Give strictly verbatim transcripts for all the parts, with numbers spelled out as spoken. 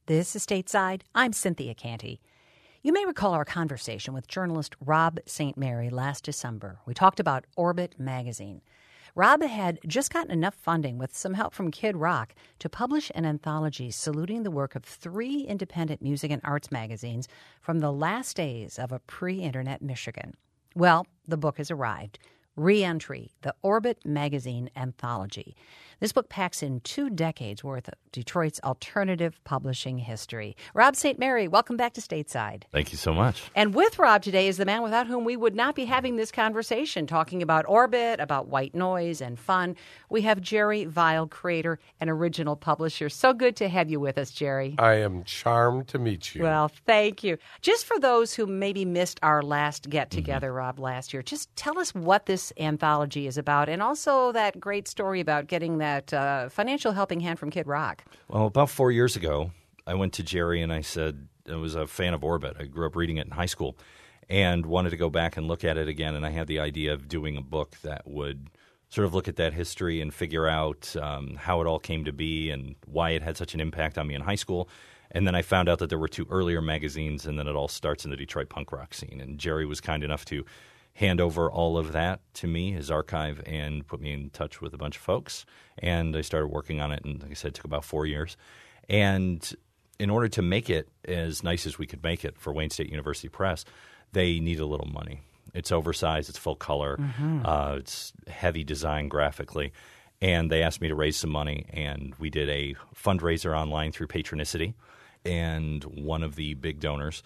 This is Stateside. I'm Cynthia Canty. You may recall our conversation with journalist Rob Saint Mary last December. We talked about Orbit magazine. Rob had just gotten enough funding with some help from Kid Rock to publish an anthology saluting the work of three independent music and arts magazines from the last days of a pre-internet Michigan. Well, the book has arrived. Re-Entry, the Orbit Magazine Anthology. This book packs in two decades worth of Detroit's alternative publishing history. Rob Saint Mary, welcome back to Stateside. Thank you so much. And with Rob today is the man without whom we would not be having this conversation, talking about Orbit, about white noise and fun. We have Jerry Vile, creator and original publisher. So good to have you with us, Jerry. I am charmed to meet you. Well, thank you. Just for those who maybe missed our last get-together, mm-hmm. Rob, last year, just tell us what this anthology is about, and also that great story about getting that uh, financial helping hand from Kid Rock. Well, about four years ago, I went to Jerry and I said I was a fan of Orbit. I grew up reading it in high school and wanted to go back and look at it again, and I had the idea of doing a book that would sort of look at that history and figure out um, how it all came to be and why it had such an impact on me in high school. And then I found out that there were two earlier magazines, and then it all starts in the Detroit punk rock scene. And Jerry was kind enough to hand over all of that to me, his archive, and put me in touch with a bunch of folks. And I started working on it, and like I said, it took about four years. And in order to make it as nice as we could make it for Wayne State University Press, they need a little money. It's oversized, it's full color, mm-hmm. uh, it's heavy design graphically. And they asked me to raise some money, and we did a fundraiser online through Patronicity. And one of the big donors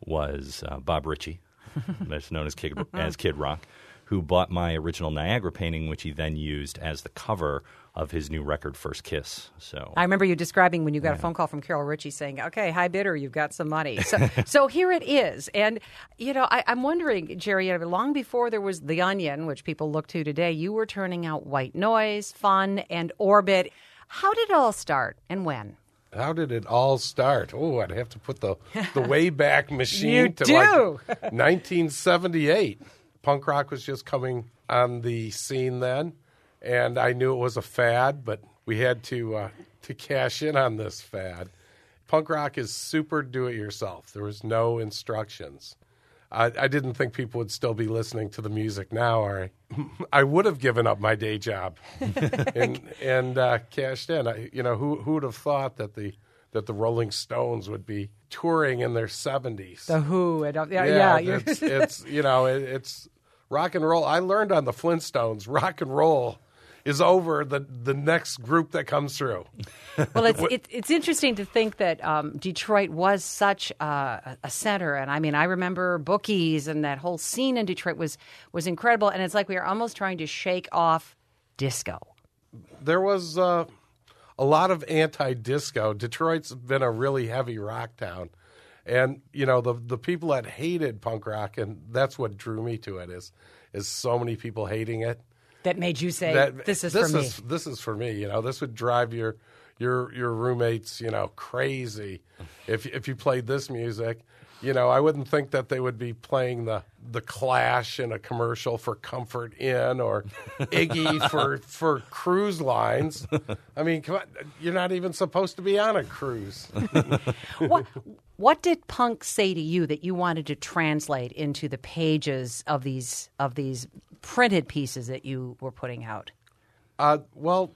was uh, Bob Ritchie, that's known as Kid, as Kid Rock, who bought my original Niagara painting, which he then used as the cover of his new record, First Kiss. So I remember you describing when you got yeah. a phone call from Carol Ritchie saying, okay, high bidder, you've got some money. So so here it is. And, you know, I, I'm wondering, Jerry, long before there was The Onion, which people look to today, you were turning out White Noise, Fun, and Orbit. How did it all start and when? How did it all start? Oh, I'd have to put the, the Wayback Machine you to do. like nineteen seventy-eight. Punk rock was just coming on the scene then, and I knew it was a fad, but we had to uh, to cash in on this fad. Punk rock is super do-it-yourself. There was no instructions. I, I didn't think people would still be listening to the music now, or I, I would have given up my day job and, and uh, cashed in. I, you know, who who would have thought that the that the Rolling Stones would be touring in their seventies? The Who, and, uh, yeah, yeah, yeah. it's, it's you know it, it's rock and roll. I learned on the Flintstones, rock and roll is over the, the next group that comes through. Well, it's it, it's interesting to think that um, Detroit was such uh, a center, and I mean, I remember bookies and that whole scene in Detroit was was incredible, and it's like we are almost trying to shake off disco. There was uh, a lot of anti-disco. Detroit's been a really heavy rock town, and you know the the people that hated punk rock, and that's what drew me to it is is so many people hating it. That made you say, that, this is this for is, me. This is for me. You know, this would drive your your your roommates, you know, crazy if if you played this music. You know, I wouldn't think that they would be playing the the Clash in a commercial for Comfort Inn or Iggy for for cruise lines. I mean, come on, you're not even supposed to be on a cruise. what what did punk say to you that you wanted to translate into the pages of these of these printed pieces that you were putting out? Uh, well.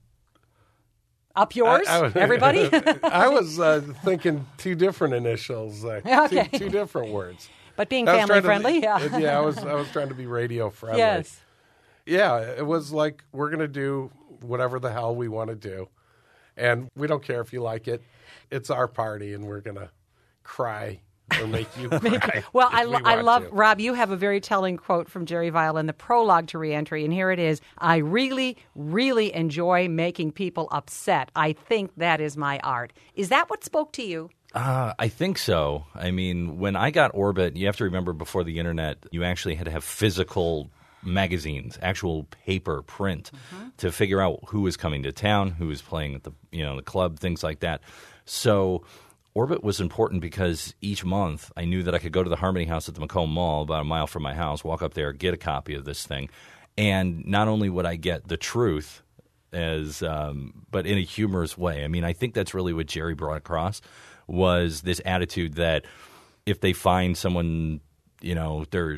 Up yours, I, I was, everybody? I was uh, thinking two different initials, uh, okay. two, two different words. But being family friendly, to, yeah. yeah, I was I was trying to be radio friendly. Yes. Yeah, it was like we're going to do whatever the hell we want to do, and we don't care if you like it. It's our party, and we're going to cry or make you cry. Well, I, lo- we I love, to. Rob, you have a very telling quote from Jerry Vile in the prologue to Re-Entry, and here it is. I really, really enjoy making people upset. I think that is my art. Is that what spoke to you? Uh, I think so. I mean, when I got Orbit, you have to remember before the internet, you actually had to have physical magazines, actual paper print, mm-hmm. to figure out who was coming to town, who was playing at the you know the club, things like that. So Orbit was important because each month I knew that I could go to the Harmony House at the Macomb Mall, about a mile from my house, walk up there, get a copy of this thing, and not only would I get the truth as um, but in a humorous way. I mean, I think that's really what Jerry brought across was this attitude that if they find someone, you know, they're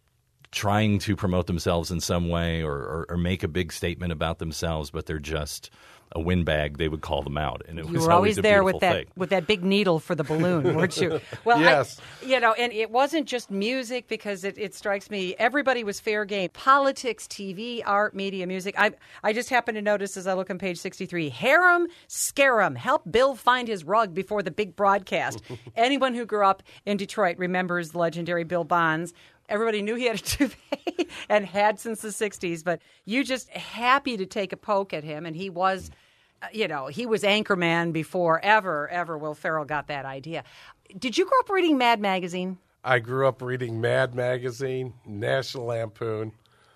trying to promote themselves in some way or, or, or make a big statement about themselves, but they're just a windbag, they would call them out. And it you was were always always a there with that thing. with that big needle for the balloon, weren't you? Well, Yes. I, you know, and it wasn't just music because it, it strikes me everybody was fair game. Politics, T V, art, media, music. I I just happened to notice as I look on page sixty-three, harem, scarum, help Bill find his rug before the big broadcast. Anyone who grew up in Detroit remembers the legendary Bill Bonds. Everybody knew he had a toupee and had since the sixties, but you just happy to take a poke at him, and he was, uh, you know, he was Anchorman before ever, ever Will Ferrell got that idea. Did you grow up reading Mad Magazine? I grew up reading Mad Magazine, National Lampoon,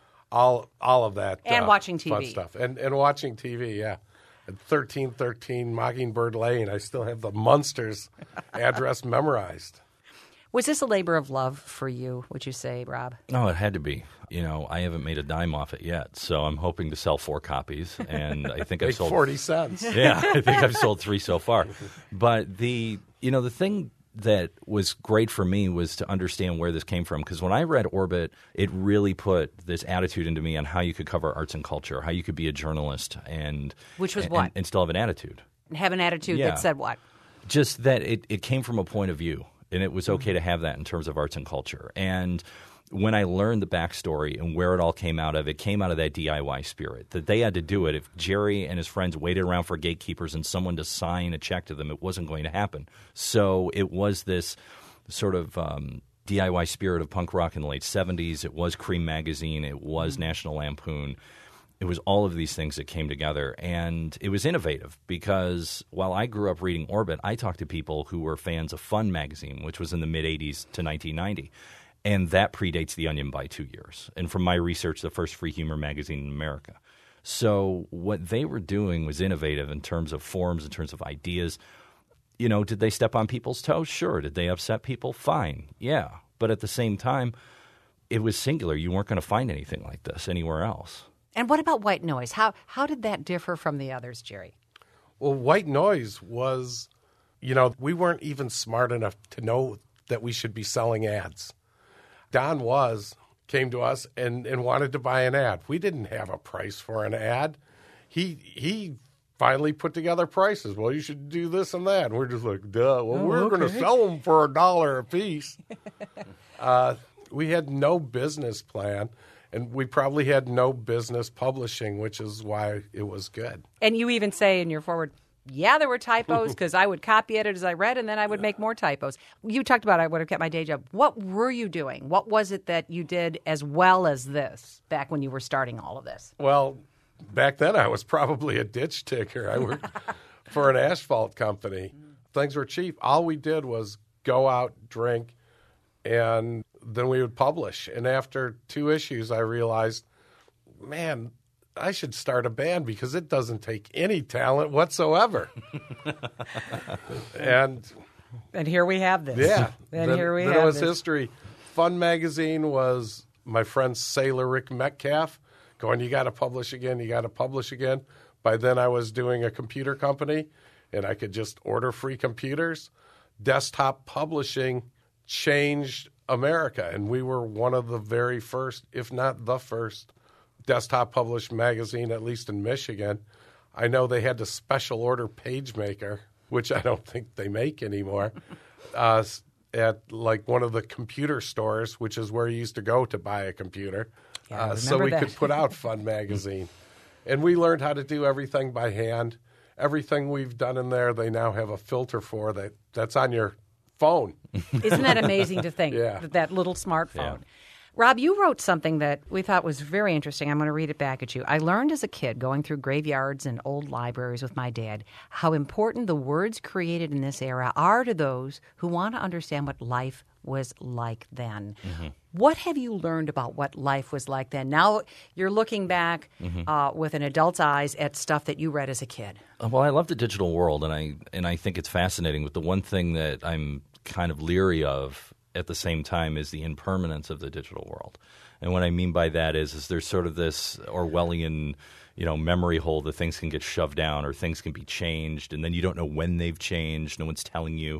all all of that. And uh, watching T V. Fun stuff. And, and watching T V, yeah. At thirteen thirteen Mockingbird Lane, I still have the Munsters address memorized. Was this a labor of love for you, would you say, Rob? Oh, it had to be. You know, I haven't made a dime off it yet, so I'm hoping to sell four copies, and I think I've Make sold forty cents. Yeah, I think I've sold three so far. But the you know the thing that was great for me was to understand where this came from, because when I read Orbit, it really put this attitude into me on how you could cover arts and culture, how you could be a journalist, and Which was and, what? and still have an attitude. Have an attitude Yeah. that said what? Just that it, it came from a point of view, and it was okay to have that in terms of arts and culture. And when I learned the backstory and where it all came out of, it came out of that D I Y spirit, that they had to do it. If Jerry and his friends waited around for gatekeepers and someone to sign a check to them, it wasn't going to happen. So it was this sort of um, D I Y spirit of punk rock in the late seventies. It was Cream Magazine. It was mm-hmm. National Lampoon. It was all of these things that came together, and it was innovative because while I grew up reading Orbit, I talked to people who were fans of Fun Magazine, which was in the mid-eighties to nineteen ninety, and that predates The Onion by two years. And from my research, the first free humor magazine in America. So what they were doing was innovative in terms of forms, in terms of ideas. You know, did they step on people's toes? Sure. Did they upset people? Fine. Yeah. But at the same time, it was singular. You weren't going to find anything like this anywhere else. And what about White Noise? How how did that differ from the others, Jerry? Well, White Noise was, you know, we weren't even smart enough to know that we should be selling ads. Don Was came to us and, and wanted to buy an ad. We didn't have a price for an ad. He he finally put together prices. Well, you should do this and that. And we're just like, duh. Well, Oh, we're okay. going to sell them for a dollar a piece. uh, we had no business plan. And we probably had no business publishing, which is why it was good. And you even say in your forward, yeah, there were typos because I would copy it as I read and then I would make more typos. You talked about I would have kept my day job. What were you doing? What was it that you did as well as this back when you were starting all of this? Well, back then I was probably a ditch digger. I worked for an asphalt company. Things were cheap. All we did was go out, drink, and then we would publish. And after two issues, I realized, man, I should start a band because it doesn't take any talent whatsoever. and And here we have this. yeah, And then, here we then have it was this. history. Fun Magazine was my friend Sailor Rick Metcalf going, you got to publish again, you got to publish again. By then I was doing a computer company, and I could just order free computers. Desktop publishing changed America, and we were one of the very first, if not the first, desktop published magazine, at least in Michigan. I know they had to special order PageMaker, which I don't think they make anymore, uh, at like one of the computer stores, which is where you used to go to buy a computer, Yeah, I uh, so remember we that. could put out Fun Magazine. And we learned how to do everything by hand. Everything we've done in there, they now have a filter for that. That's on your phone. Isn't that amazing to think, Yeah. that, that little smartphone? Yeah. Rob, you wrote something that we thought was very interesting. I'm going to read it back at you. I learned as a kid going through graveyards and old libraries with my dad how important the words created in this era are to those who want to understand what life was like then. Mm-hmm. What have you learned about what life was like then? Now you're looking back Mm-hmm. uh, with an adult's eyes at stuff that you read as a kid. Uh, Well, I love the digital world, and I and I think it's fascinating. But the one thing that I'm kind of leery of at the same time is the impermanence of the digital world. And what I mean by that is, is there's sort of this Orwellian, you know, memory hole that things can get shoved down or things can be changed, and then you don't know when they've changed. No one's telling you.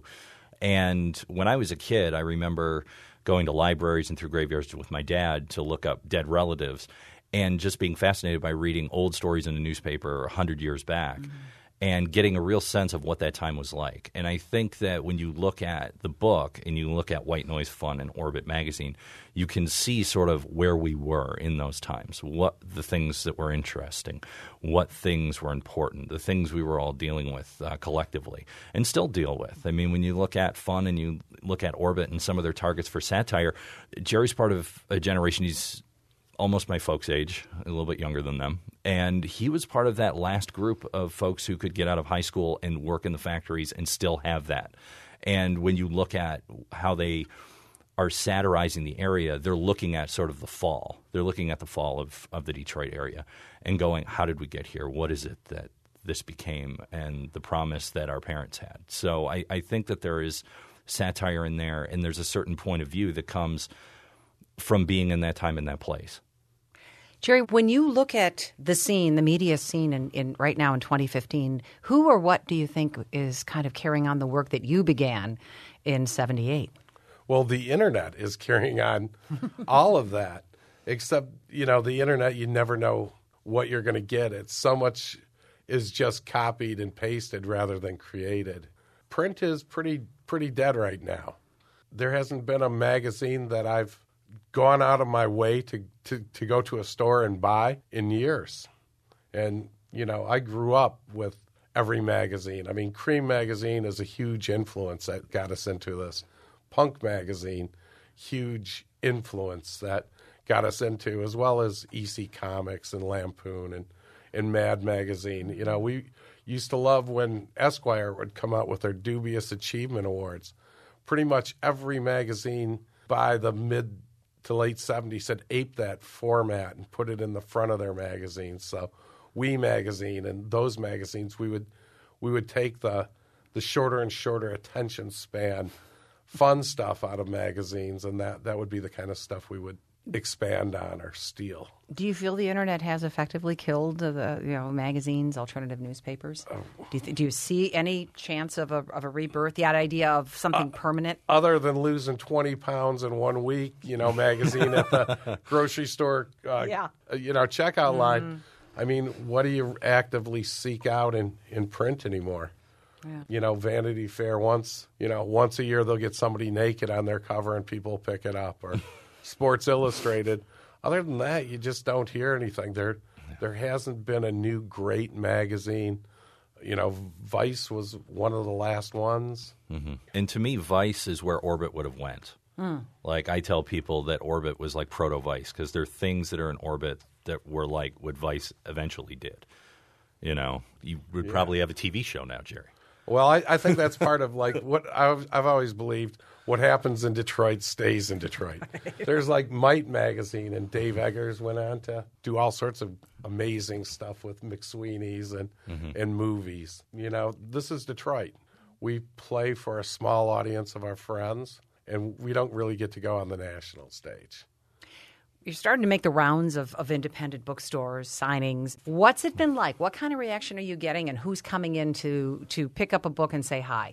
And when I was a kid, I remember going to libraries and through graveyards with my dad to look up dead relatives and just being fascinated by reading old stories in a newspaper one hundred years back. Mm-hmm. And getting a real sense of what that time was like. And I think that when you look at the book and you look at White Noise Fun and Orbit Magazine, you can see sort of where we were in those times, what the things that were interesting, what things were important, the things we were all dealing with uh, collectively and still deal with. I mean, when you look at Fun and you look at Orbit and some of their targets for satire, Jerry's part of a generation. He's almost my folks' age, a little bit younger than them. And he was part of that last group of folks who could get out of high school and work in the factories and still have that. And when you look at how they are satirizing the area, they're looking at sort of the fall. They're looking at the fall of, of the Detroit area and going, how did we get here? What is it that this became? And the promise that our parents had. So I, I think that there is satire in there, and there's a certain point of view that comes from being in that time in that place. Jerry, when you look at the scene, the media scene in, in right now in twenty fifteen, who or what do you think is kind of carrying on the work that you began in seventy-eight? Well, the internet is carrying on all of that, except, you know, the internet, you never know what you're going to get. It's so much is just copied and pasted rather than created. Print is pretty pretty dead right now. There hasn't been a magazine that I've gone out of my way to, to, to go to a store and buy in years. And, you know, I grew up with every magazine. I mean, Cream magazine is a huge influence that got us into this. Punk magazine, huge influence that got us into, as well as E C Comics and Lampoon and, and Mad magazine. You know, we used to love when Esquire would come out with their Dubious Achievement Awards. Pretty much every magazine by the mid to late seventies had aped that format and put it in the front of their magazines. So We magazine and those magazines, we would we would take the the shorter and shorter attention span, fun stuff out of magazines, and that, that would be the kind of stuff we would expand on or steal. Do you feel the internet has effectively killed the you know magazines, alternative newspapers? Oh. Do you th- do you see any chance of a of a rebirth? The idea of something uh, permanent, other than losing twenty pounds in one week, you know, magazine at the grocery store, uh, yeah. you know, checkout mm. line. I mean, what do you actively seek out in, in print anymore? Yeah. You know, Vanity Fair once, you know, once a year they'll get somebody naked on their cover and people pick it up, or Sports Illustrated. Other than that, you just don't hear anything. There there hasn't been a new great magazine. You know, Vice was one of the last ones. Mm-hmm. And to me, Vice is where Orbit would have went. Mm. Like, I tell people that Orbit was like proto-Vice, because there are things that are in Orbit that were like what Vice eventually did. You know, you would yeah. probably have a T V show now, Jerry. Well, I, I think that's part of, like, what I've, I've always believed, what happens in Detroit stays in Detroit. There's, like, Might magazine, and Dave Eggers went on to do all sorts of amazing stuff with McSweeney's and, mm-hmm. and movies. You know, this is Detroit. We play for a small audience of our friends, and we don't really get to go on the national stage. You're starting to make the rounds of, of independent bookstores, signings. What's it been like? What kind of reaction are you getting, and who's coming in to, to pick up a book and say hi?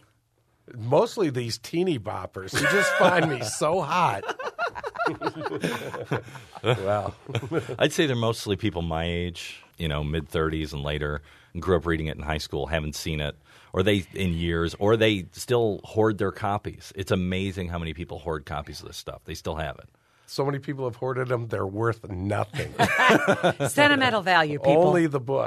Mostly these teeny boppers who just find me so hot. Well, I'd say they're mostly people my age, you know, mid-thirties and later, and grew up reading it in high school, haven't seen it, or they in years, or they still hoard their copies. It's amazing how many people hoard copies of this stuff. They still have it. So many people have hoarded them, they're worth nothing. Sentimental value, people. Only the book.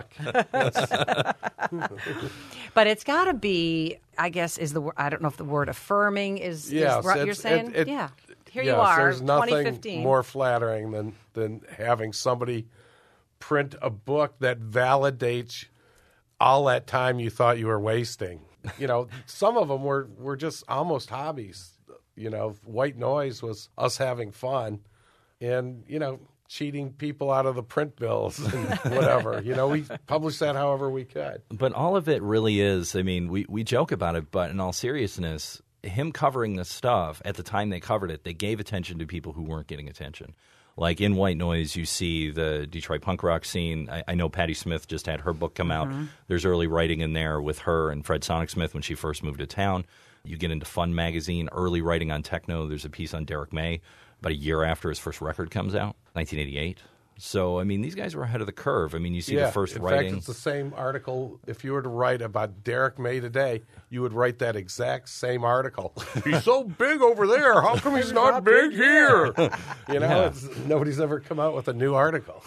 But it's got to be, I guess, is the I don't know if the word affirming is, yes, is what you're saying? It, it, yeah. Here yes, you are, there's twenty fifteen. Nothing more flattering than, than having somebody print a book that validates all that time you thought you were wasting. You know, some of them were, were just almost hobbies. You know, White Noise was us having fun and, you know, cheating people out of the print bills and whatever. You know, we published that however we could. But all of it really is, I mean, we, we joke about it, but in all seriousness, him covering this stuff, at the time they covered it, they gave attention to people who weren't getting attention. Like in White Noise, you see the Detroit punk rock scene. I, I know Patti Smith just had her book come out. Mm-hmm. There's early writing in there with her and Fred Sonic Smith when she first moved to town. You get into Fun magazine, early writing on techno. There's a piece on Derek May about a year after his first record comes out, nineteen eighty-eight. So, I mean, these guys were ahead of the curve. I mean, you see yeah, the first in writing. In fact, it's the same article. If you were to write about Derek May today, you would write that exact same article. He's so big over there. How come he's not big here? You know, Yeah. it's, nobody's ever come out with a new article.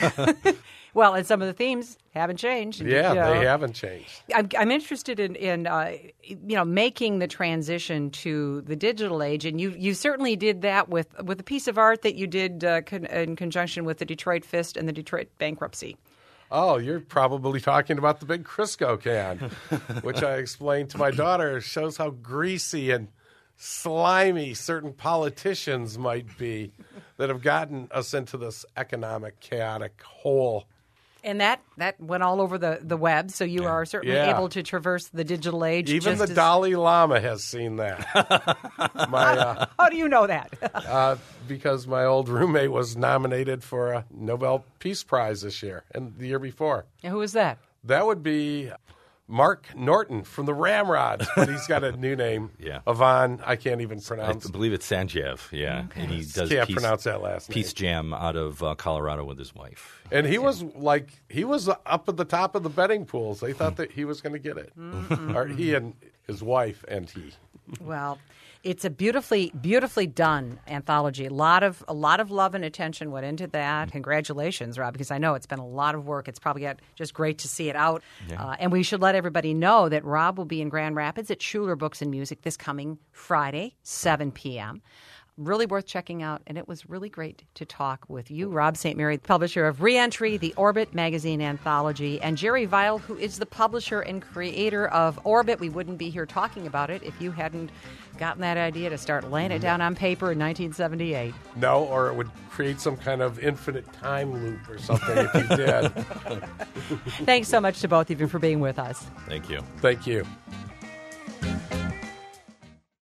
Well, and some of the themes haven't changed. Yeah, You know, they haven't changed. I'm, I'm interested in, in uh, you know, making the transition to the digital age, and you you certainly did that with with a piece of art that you did uh, con- in conjunction with the Detroit Fist and the Detroit bankruptcy. Oh, you're probably talking about the big Crisco can, which I explained to my daughter shows how greasy and slimy certain politicians might be that have gotten us into this economic chaotic hole. And that, that went all over the, the web, so you are certainly Yeah. able to traverse the digital age. Even just the as- Dalai Lama has seen that. my, uh, How do you know that? uh, because my old roommate was nominated for a Nobel Peace Prize this year and the year before. Who is that? That would be Mark Norton from the Ramrods, but he's got a new name. Yeah. Yvonne, I can't even I pronounce. believe it's Sanjeev, yeah. And he does Can't Peace, pronounce that last name. Peace Jam out of uh, Colorado with his wife. And he was like, he was up at the top of the betting pools. They thought that he was going to get it. Or he and his wife and he. Well, it's a beautifully, beautifully done anthology. A lot of a lot of love and attention went into that. Congratulations, Rob, because I know it's been a lot of work. It's probably got, just great to see it out. Yeah. Uh, and we should let everybody know that Rob will be in Grand Rapids at Schuler Books and Music this coming Friday, seven p.m. Really worth checking out, and it was really great to talk with you, Rob Saint Mary, publisher of Reentry, the Orbit magazine anthology, and Jerry Vile, who is the publisher and creator of Orbit. We wouldn't be here talking about it if you hadn't gotten that idea to start laying it down on paper in nineteen seventy-eight. No, or it would create some kind of infinite time loop or something if you did. Thanks so much to both of you for being with us. Thank you. Thank you.